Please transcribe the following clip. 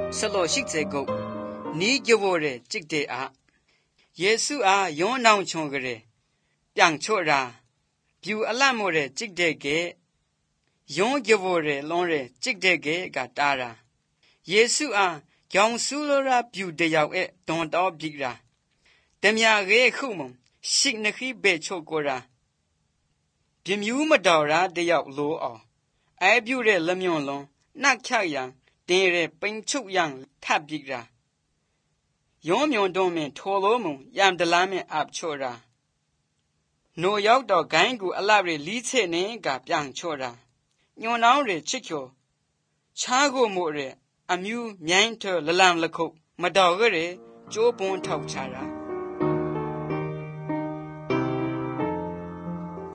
สโลชิกเจกุนี้เกวเรจิกเดอะเยซูอาย้อนนาวชงกะเรပြန်ချော့ရာပြူအလတ်မို့တဲ့จิกတဲ့ကဲယွန်းကြဖို့တဲ့လွန်တဲ့จิกတဲ့ကဲကတာရာယေစုအားကြောင်ဆူလိုရာပြူတယောက်ရဲ့ဒွန်တော်ပြိရာတမြရဲခုမရှိနခိဘေချိုကိုရာပြမြူးမတော်ရာတယောက်လိုအောင်အဲပြူတဲ့လက်မြွန်လွန်နှက်ချရန်တင်းရဲပိန်ချုပ်ရန်ထပ်ပြိရာယွန်းမြွန်တွန်းမင်ထော်လို့မယမ်တလားမင်အပ်ချော့ရာနိုရောက်တော့ဂိုင်းကိုအလှရလီးချေနေကပြန်ချော့တာညွန်နောင်းရချစ်ကျော်ချားကိုမို့ရအမျိုးမြိုင်းထလလန်လခုတ်မတော်ရကျိုးပွန်ထောက်ချတာ